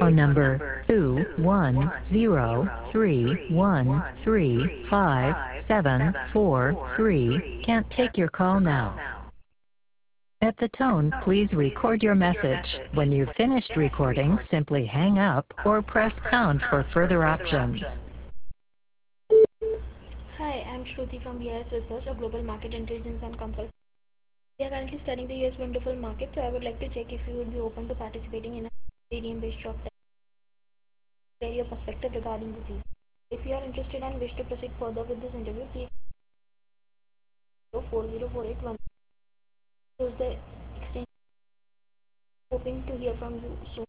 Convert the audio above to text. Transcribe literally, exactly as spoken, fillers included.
phone number two one zero three one three five seven four three can't take your call now. At the tone, please record your message. When you've finished recording, simply hang up or press pound for further options. Hi, I'm Shruti from B I S Research, a global market intelligence and consultant. We are currently studying the U S wonderful market, so I would like to check if you would be open to participating in a Ethereum-based job test. Share your perspective regarding the same. If you are interested and wish to proceed further with this interview, please four zero four eight one. Use the extension. Hoping to hear from you soon.